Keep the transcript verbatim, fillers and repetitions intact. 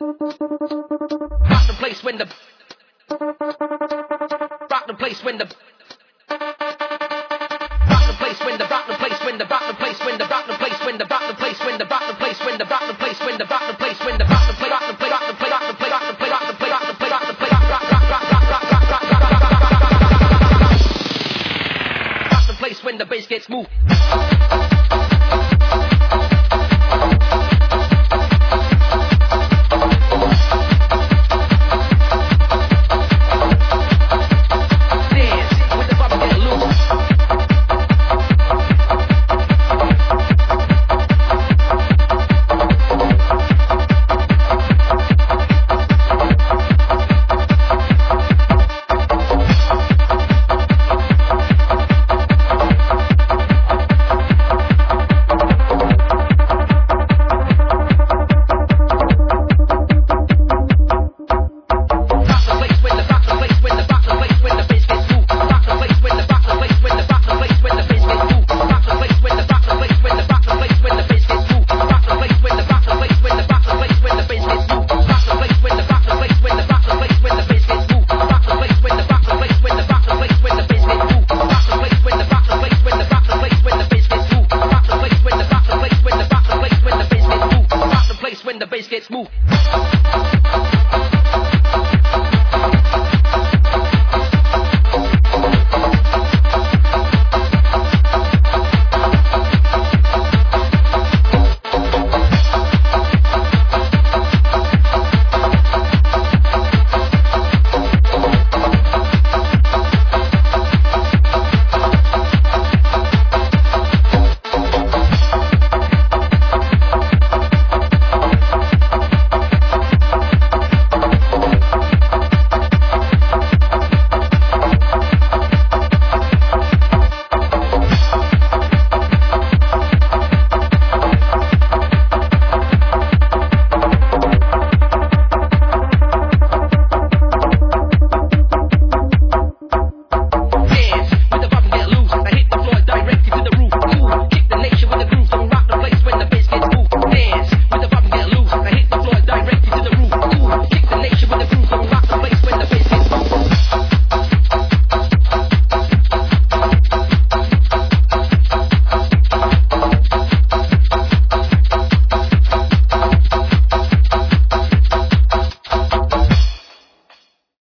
Rock the place when the rock the place when the rock the place when the rock the place when the rock the place when the rock the place when the rock the place when the rock the place when the rock the place when the rock the place when the rock the play rock the play rock the play rock the play rock the play rock the play rock the play rock the play rock rock rock rock rock rock rock rock rock rock the place when the bass gets moved.